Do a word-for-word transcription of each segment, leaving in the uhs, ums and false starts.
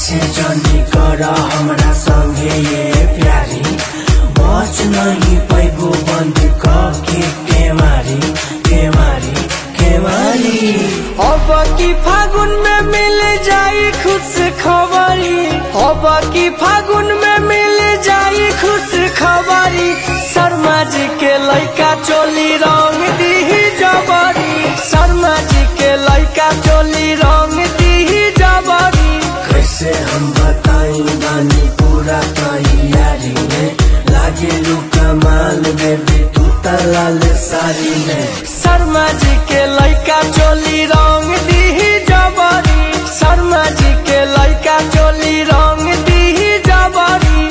से जनी कर हमरा संगे ये प्यारी बच नहीं पैगो बंद के केवारी केवारी केवारी। अब की फागुन में मिल जाई खुश खबरी, अब की फागुन में मिल जाई खुश खबरी। शर्मा जी के लइका चोली रंग दी जबरी, शर्मा जी के लइका चोली रंग दी जबरी। कैसे हम बताई बानी पूरा तैयारी में लागे लुका माल बेबी तू लाल साड़ी में। शर्मा जी के लइका चोली रंग दी जबरी, शर्मा जी के लइका चोली रंग दी जबरी।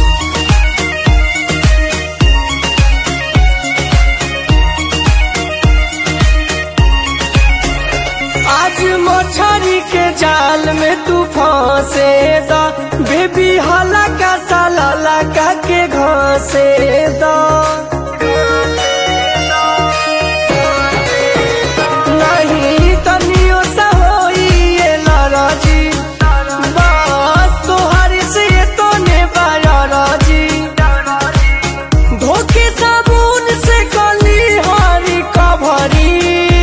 आज मछरी के जाल में तू फंसे दा बेबी हला का साला लगा के घसे दा। नहीं तनियो सा होई ये नाराजी, बस तोहारी से तो ने बाराजी। धोखे साबुन से कली हारी कभरी,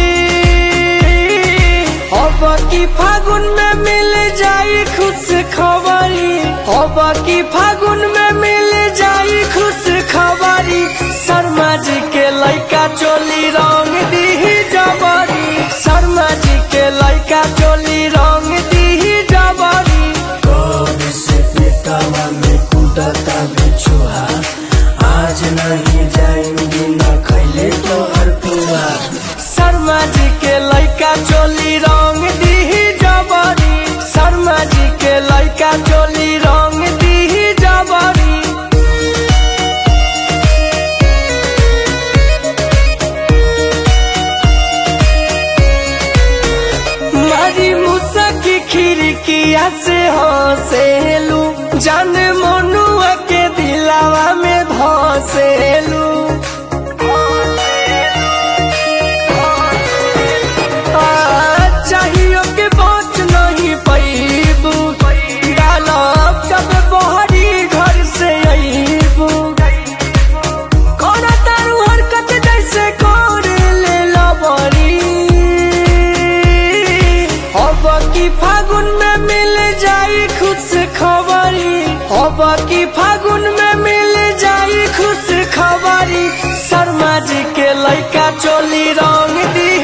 अब की फागुन में मिल जाई खुश खबरी, अब की फागुन में मिल जाई खुश खबरी। शर्मा जी के लइका चोली रंग दी जबरी, शर्मा जी के लइका चोली रंग दी जबरी। कब से पेटावा में कूदता बिछुआ आज नहीं जाएंगे न खैले तो हर पुआ। शर्मा जी के लइका चोली रंग दी जबरी, शर्मा जी के लइका चोली रंग दी जबरी। मारी मुसा की खिड़किया से हंसेलू, जान मनुआ के दिलावा में धसेलू। चाहिए के बच नहीं पैबू, डालब जब बहरी घर से अबू। करा तारू हरकत जैसे कर ले लबरी, अब की फागुन में मिल जाई खुश खबरी, अब की फागुन में मिल जाई खुश खबरी। शर्मा जी के लइका चोली रंग दी